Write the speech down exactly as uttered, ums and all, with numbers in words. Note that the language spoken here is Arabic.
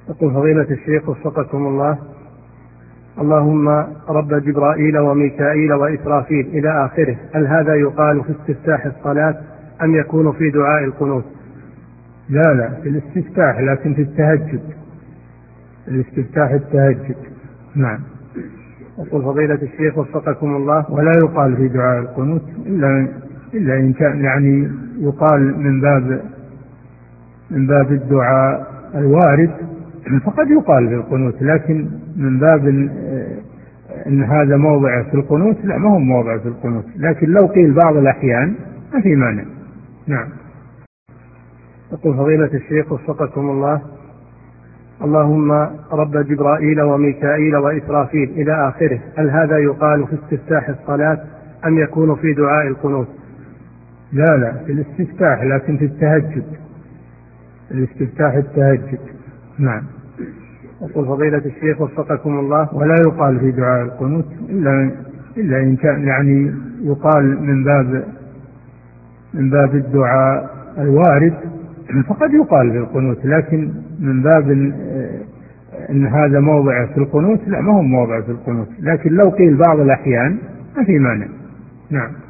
يقول فضيلة الشيخ وفقكم الله: اللهم رب جبرائيل وميكائيل وإسرافيل إلى آخره، هل هذا يقال في استفتاح الصلاة أم يكون في دعاء القنوت؟ لا لا، في الاستفتاح، لكن في التهجد، الاستفتاح التهجد. نعم. يقول فضيلة الشيخ وفقكم الله: ولا يقال في دعاء القنوت إلا إلا إن كان يعني يقال من باب من باب الدعاء الوارد، فقد يقال في القنوت، لكن من باب ان هذا موضع في القنوت، لا، ما هو موضع في القنوت، لكن لو قيل بعض الاحيان ما في مانع. نعم. يقول فضيلة الشيخ وفقكم الله: اللهم رب جبرائيل وميكائيل وإسرافيل إلى آخره، هل هذا يقال في استفتاح الصلاة أم يكون في دعاء القنوت؟ لا لا، في الاستفتاح، لكن في التهجد، الاستفتاح التهجد. نعم. يقول فضيلة الشيخ وفقكم الله: ولا يقال في دعاء القنوت إلا إلا إن كان يعني يقال من باب من باب الدعاء الوارد، فقد يقال في القنوت، لكن من باب ان هذا موضع في القنوت، لا، ما هو موضع في القنوت، لكن لو قيل بعض الاحيان ما في مانع. نعم.